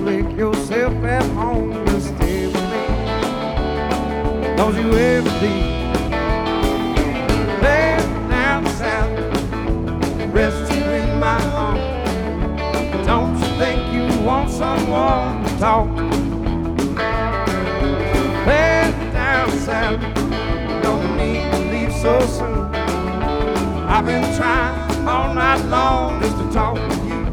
make yourself at home and stay with me. Don't you ever leave. Lay down south, rest you in my arms. Don't you think you want someone to talk to? Lay down south, no need to leave so soon. I've been trying all night long just to talk to you.